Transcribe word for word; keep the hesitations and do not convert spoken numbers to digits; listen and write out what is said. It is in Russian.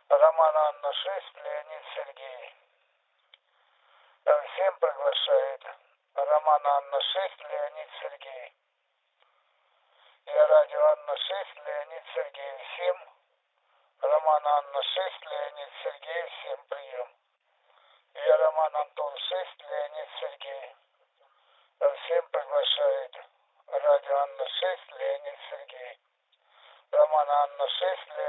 Роман Анна шесть, Леонид Сергей. Всем приглашает. Роман Анна шесть, Леонид Сергей. Я радио Анна шесть, Леонид Сергей. Всем. Роман Анна шесть, Леонид Сергей. Всем прием. Я Роман Антон шесть, Леонид Сергей. Всем приглашает. Радио Анна шесть, Леонид Сергей. Роман Анна шесть, Леонид